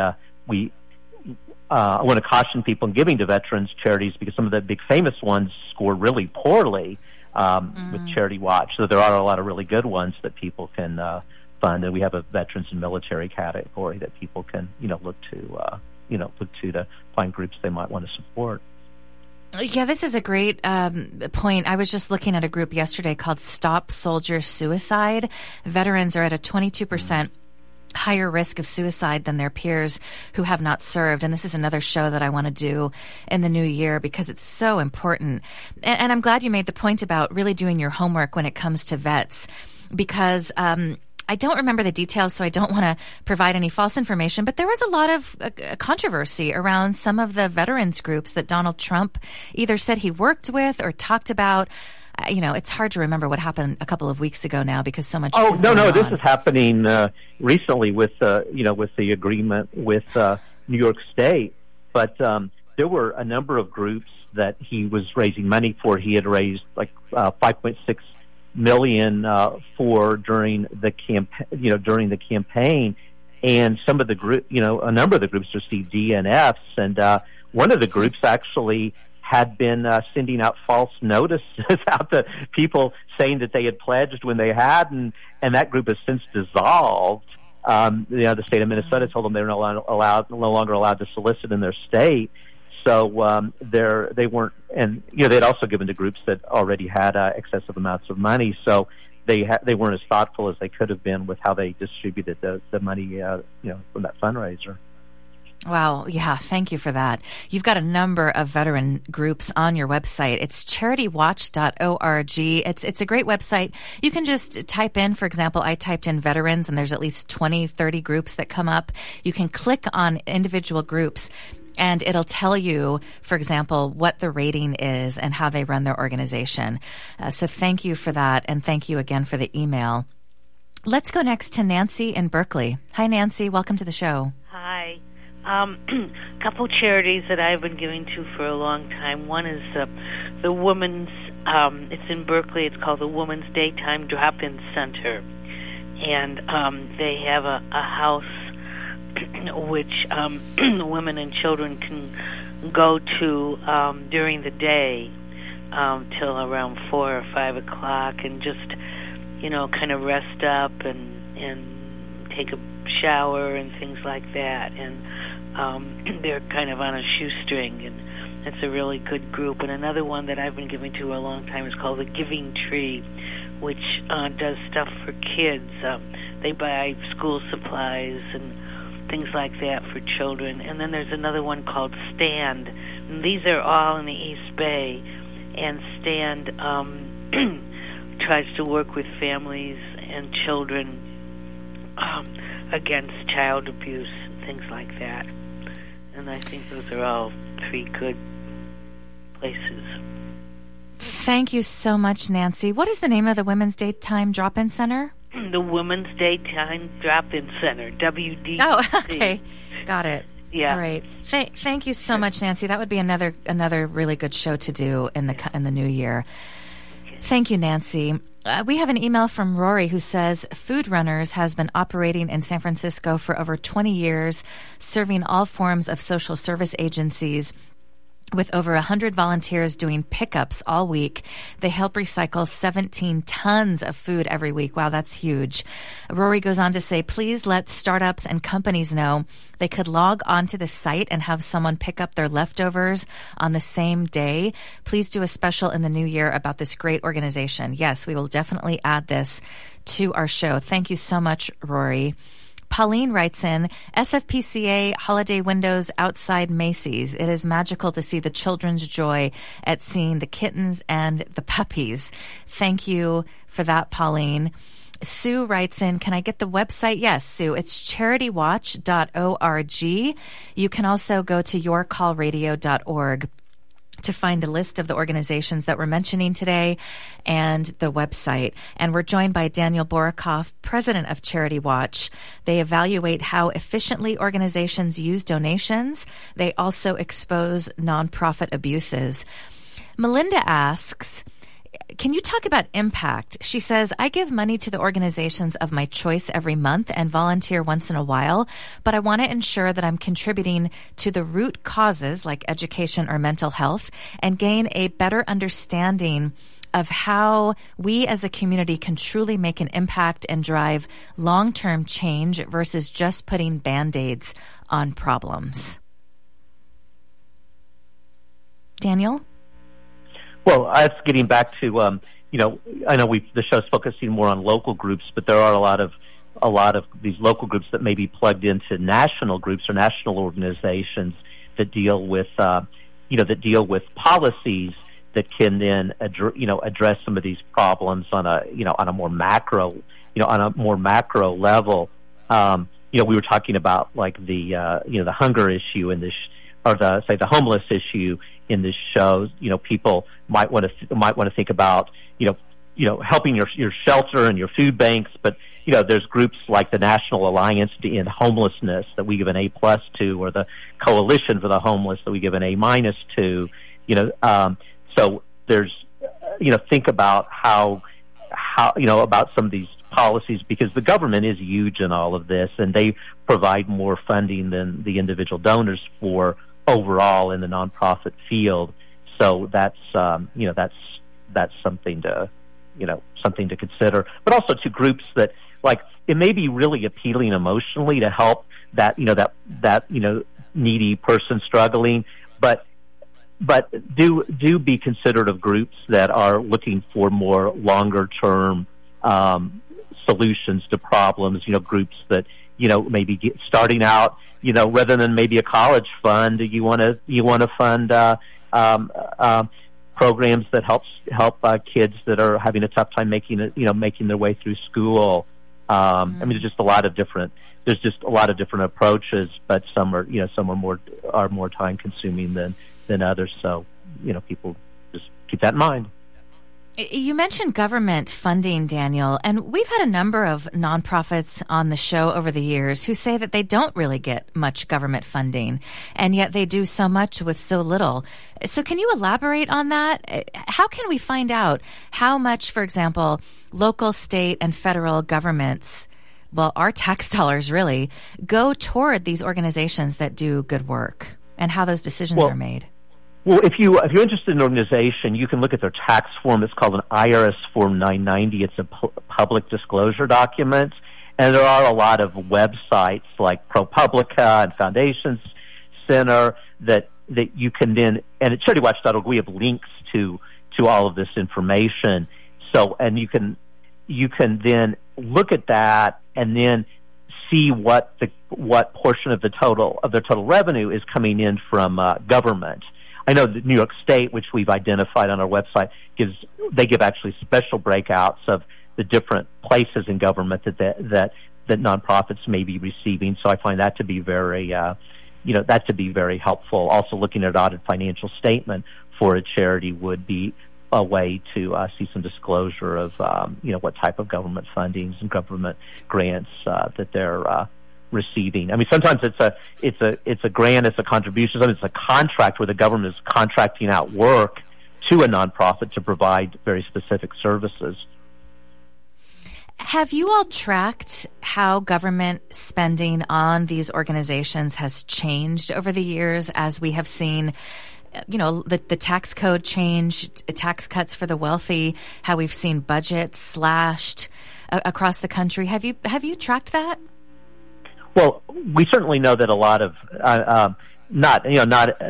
I want to caution people in giving to veterans charities, because some of the big famous ones score really poorly with Charity Watch. So there are a lot of really good ones that people can fund, and we have a veterans and military category that people can look to find groups they might want to support. Yeah, this is a great point. I was just looking at a group yesterday called Stop Soldier Suicide. Veterans are at a 22% higher risk of suicide than their peers who have not served. And this is another show that I want to do in the new year because it's so important. And I'm glad you made the point about really doing your homework when it comes to vets, because I don't remember the details, so I don't want to provide any false information, but there was a lot of controversy around some of the veterans groups that Donald Trump either said he worked with or talked about. It's hard to remember what happened a couple of weeks ago now because so much. Oh, no, this is happening recently with the agreement with New York State. But there were a number of groups that he was raising money for. He had raised like $5.6 million for during the campaign, and some of the a number of the groups received DNFs, and one of the groups actually had been sending out false notices out to people saying that they had pledged when they hadn't, and that group has since dissolved. The state of Minnesota told them they were no longer allowed to solicit in their state. So they weren't, and they'd also given to groups that already had excessive amounts of money. So they weren't as thoughtful as they could have been with how they distributed the money, from that fundraiser. Wow. Yeah. Thank you for that. You've got a number of veteran groups on your website. It's CharityWatch.org. It's a great website. You can just type in, for example, I typed in veterans and there's at least 20, 30 groups that come up. You can click on individual groups and it'll tell you, for example, what the rating is and how they run their organization. So thank you for that. And thank you again for the email. Let's go next to Nancy in Berkeley. Hi, Nancy. Welcome to the show. Hi. Couple charities that I've been giving to for a long time. One is the Women's, it's in Berkeley, it's called the Women's Daytime Drop-In Center. And they have a house which women and children can go to during the day till around 4 or 5 o'clock and just, kind of rest up and take a shower and things like that. And they're kind of on a shoestring, and it's a really good group. And another one that I've been giving to a long time is called the Giving Tree, which does stuff for kids. They buy school supplies and things like that for children. And then there's another one called Stand. And these are all in the East Bay. And Stand tries to work with families and children against child abuse and things like that. And I think those are all three good places. Thank you so much, Nancy. What is the name of the Women's Daytime Drop-In Center? The Women's Daytime Drop-In Center, WDC. Oh, okay. Got it. Yeah. All right. Thank you so much, Nancy. That would be another really good show to do in the new year. Thank you, Nancy. We have an email from Rory who says, Food Runners has been operating in San Francisco for over 20 years, serving all forms of social service agencies. With over 100 volunteers doing pickups all week, they help recycle 17 tons of food every week. Wow, that's huge. Rory goes on to say, please let startups and companies know they could log onto the site and have someone pick up their leftovers on the same day. Please do a special in the new year about this great organization. Yes, we will definitely add this to our show. Thank you so much, Rory. Pauline writes in, SFPCA holiday windows outside Macy's. It is magical to see the children's joy at seeing the kittens and the puppies. Thank you for that, Pauline. Sue writes in, can I get the website? Yes, Sue. It's charitywatch.org. You can also go to yourcallradio.org to find a list of the organizations that we're mentioning today and the website. And we're joined by Daniel Borokoff, president of Charity Watch. They evaluate how efficiently organizations use donations. They also expose nonprofit abuses. Melinda asks, can you talk about impact? She says, I give money to the organizations of my choice every month and volunteer once in a while, but I want to ensure that I'm contributing to the root causes like education or mental health and gain a better understanding of how we as a community can truly make an impact and drive long-term change versus just putting Band-Aids on problems. Daniel? Well, that's getting back to, I know the show's focusing more on local groups, but there are a lot of these local groups that may be plugged into national groups or national organizations that deal with, policies that can then, address some of these problems on a more macro level. We were talking about like the hunger issue in this, or the homeless issue in this show. People might want to think about, helping your shelter and your food banks, but there's groups like the National Alliance to End Homelessness that we give an A+ to, or the Coalition for the Homeless that we give an A- to. So there's, think about how about some of these policies, because the government is huge in all of this, and they provide more funding than the individual donors for overall in the nonprofit field. So that's something to consider. But also to groups that, like, it may be really appealing emotionally to help that needy person struggling, but do be considerate of groups that are looking for more longer term solutions to problems. Groups that maybe starting out, rather than maybe a college fund, you want to fund programs that help kids that are having a tough time making their way through school. There's just a lot of different approaches, but some are more time consuming than others. So people just keep that in mind. You mentioned government funding, Daniel, and we've had a number of nonprofits on the show over the years who say that they don't really get much government funding, and yet they do so much with so little. So can you elaborate on that? How can we find out how much, for example, local, state, and federal governments, well, our tax dollars really, go toward these organizations that do good work, and how those decisions are made? Well, if you're interested in an organization, you can look at their tax form. It's called an IRS Form 990. It's a public disclosure document, and there are a lot of websites like ProPublica and Foundations Center that you can then, and at CharityWatch.org we have links to all of this information. So, and you can then look at that and then see what portion of their total revenue is coming in from government. I know that New York State, which we've identified on our website, give actually special breakouts of the different places in government that nonprofits may be receiving. So I find that to be very, very helpful. Also, looking at an audited financial statement for a charity would be a way to see some disclosure of what type of government fundings and government grants that they're receiving. Sometimes it's a grant, it's a contribution, sometimes it's a contract where the government is contracting out work to a nonprofit to provide very specific services. Have you all tracked how government spending on these organizations has changed over the years as we have seen the tax code changed, tax cuts for the wealthy, how we've seen budgets slashed across the country. Have you tracked that? Well, we certainly know that a lot of not in a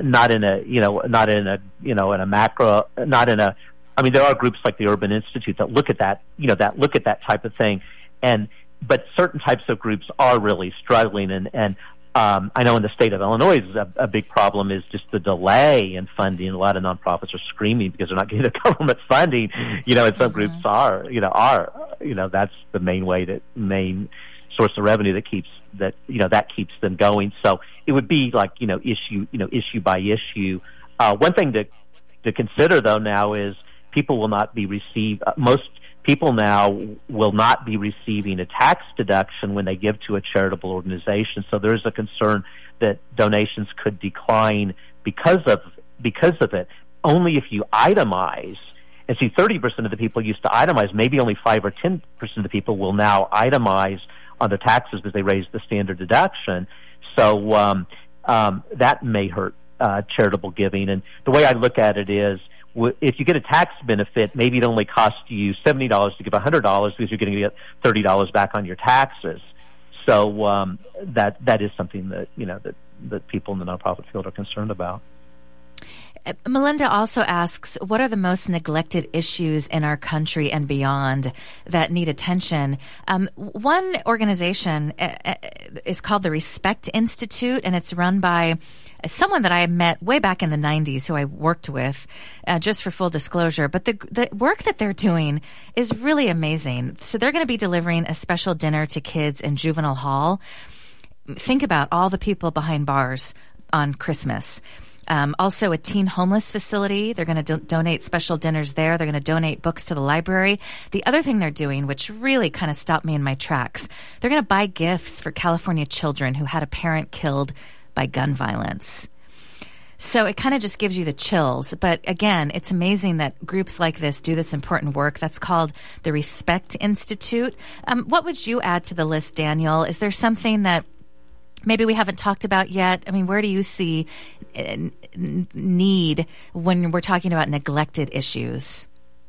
macro, not in a. I mean, there are groups like the Urban Institute that look at that, look at that type of thing, but certain types of groups are really struggling, and I know in the state of Illinois, a big problem is just the delay in funding. A lot of nonprofits are screaming because they're not getting the government funding, and some groups are, that's the main source of revenue that keeps them going. So it would be like, issue by issue. One thing to consider though now is people will not be most people now will not be receiving a tax deduction when they give to a charitable organization. So there's a concern that donations could decline because of it. Only if you itemize. And see, 30% of the people used to itemize. Maybe only 5 or 10% of the people will now itemize on their taxes because they raised the standard deduction. So that may hurt charitable giving. And the way I look at it is, if you get a tax benefit, maybe it only costs you $70 to give $100 because you're going to get $30 back on your taxes. So that is something that that people in the nonprofit field are concerned about. Melinda also asks, what are the most neglected issues in our country and beyond that need attention? One organization is called the Respect Institute, and it's run by someone that I met way back in the 90s who I worked with, just for full disclosure. But the work that they're doing is really amazing. So they're going to be delivering a special dinner to kids in juvenile hall. Think about all the people behind bars on Christmas. Also a teen homeless facility. They're going to donate special dinners there. They're going to donate books to the library. The other thing they're doing, which really kind of stopped me in my tracks, they're going to buy gifts for California children who had a parent killed by gun violence. So it kind of just gives you the chills. But again, it's amazing that groups like this do this important work. That's called the Respect Institute. What would you add to the list, Daniel? Is there something that maybe we haven't talked about yet? I mean, where do you see need when we're talking about neglected issues?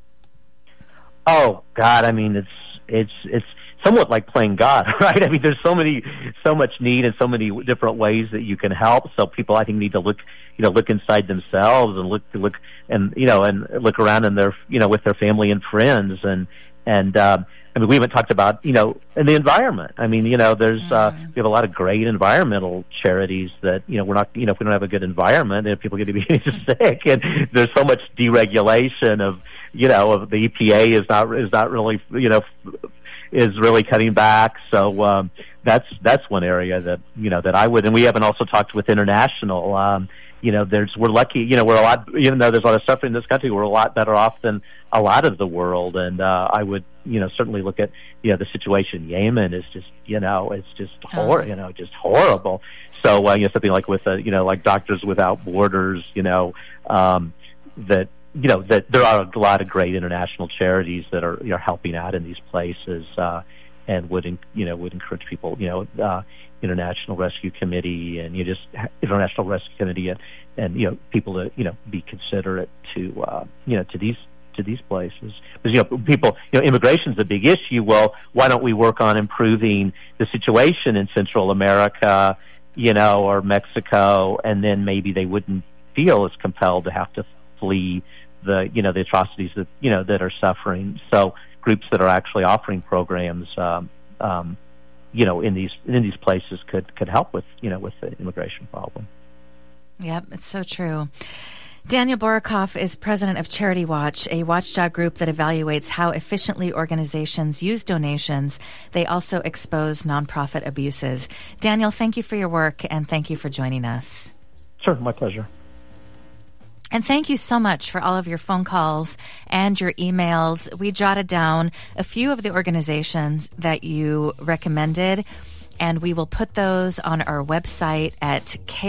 Oh God, I mean, it's somewhat like playing God, right? I mean, there's so much need and so many different ways that you can help. So people, I think, need to look inside themselves and look and look around in their, with their family and friends and I mean, we haven't talked about, in the environment. I mean, there's, we have a lot of great environmental charities that, we're not, if we don't have a good environment, then people get to be sick. And there's so much deregulation of the EPA is not really, is really cutting back. So, that's one area that, that I would, and we haven't also talked with international, we're lucky, we're a lot, even though there's a lot of suffering in this country, we're a lot better off than a lot of the world. And I would, certainly look at, the situation in Yemen is just, it's just just horrible. So, something like with, like Doctors Without Borders, that there are a lot of great international charities that are, helping out in these places, and would encourage people, International Rescue Committee and International Rescue Committee and people to be considerate to these places. Because people, immigration's a big issue. Well, why don't we work on improving the situation in Central America, or Mexico, and then maybe they wouldn't feel as compelled to have to flee the atrocities that that are suffering. So groups that are actually offering programs in these places could help with with the immigration problem. Yep, it's so true. Daniel Borokoff is president of Charity Watch, a watchdog group that evaluates how efficiently organizations use donations. They also expose nonprofit abuses. Daniel, thank you for your work, and thank you for joining us. Sure, my pleasure. And thank you so much for all of your phone calls and your emails. We jotted down a few of the organizations that you recommended, and we will put those on our website at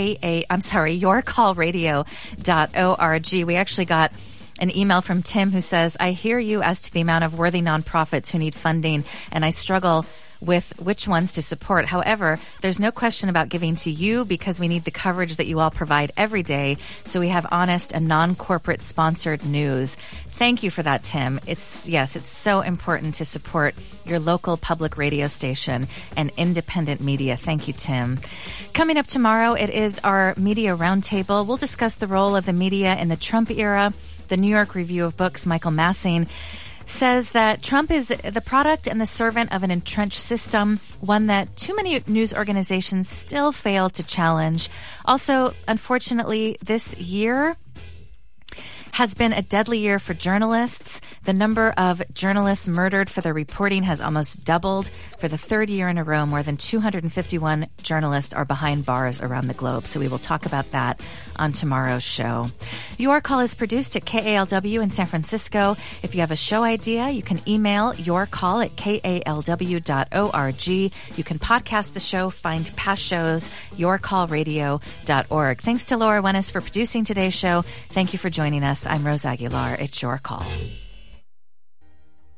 yourcallradio.org. We actually got an email from Tim who says, I hear you as to the amount of worthy nonprofits who need funding, and I struggle with which ones to support. However, there's no question about giving to you because we need the coverage that you all provide every day. So we have honest and non-corporate sponsored news. Thank you for that, Tim. It's so important to support your local public radio station and independent media. Thank you, Tim. Coming up tomorrow, it is our Media Roundtable. We'll discuss the role of the media in the Trump era. The New York Review of Books, Michael Massing, says that Trump is the product and the servant of an entrenched system, one that too many news organizations still fail to challenge. Also, unfortunately, this year has been a deadly year for journalists. The number of journalists murdered for their reporting has almost doubled. For the third year in a row, more than 251 journalists are behind bars around the globe. So we will talk about that on tomorrow's show. Your Call is produced at KALW in San Francisco. If you have a show idea, you can email yourcall@kalw.org. You can podcast the show, find past shows, yourcallradio.org. Thanks to Laura Wennis for producing today's show. Thank you for joining us. I'm Rose Aguilar. It's Your Call.